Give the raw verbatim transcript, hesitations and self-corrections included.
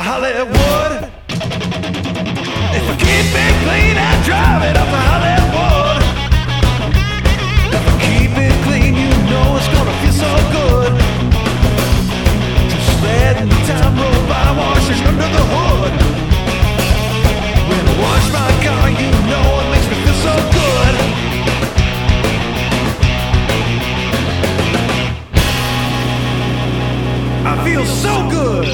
Hollywood. If I keep it clean, I drive it up to Hollywood. If I keep it clean, you know it's gonna feel so good. Just letting the time roll by, washing under the hood. When I wash my car, you know it makes me feel so good. I feel so good.